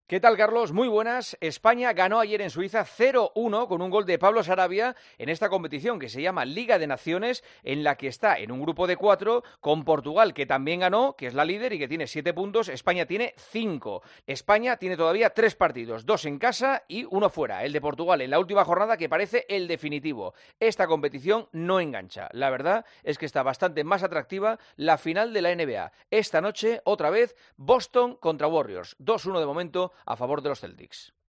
¿Qué tal, Carlos? Muy buenas. España ganó ayer en Suiza 0-1 con un gol de Pablo Sarabia en esta competición que se llama Liga de Naciones, en la que está en un grupo de 4 con Portugal, que también ganó, que es la líder y que tiene 7 puntos. España tiene 5. España tiene todavía 3 partidos, 2 en casa y 1 fuera. El de Portugal en la última jornada, que parece el definitivo. Esta competición no engancha. La verdad es que está bastante más atractiva la final de la NBA. Esta noche, otra vez, Boston contra Warriors. 2-1 de momento a favor de los Celtics.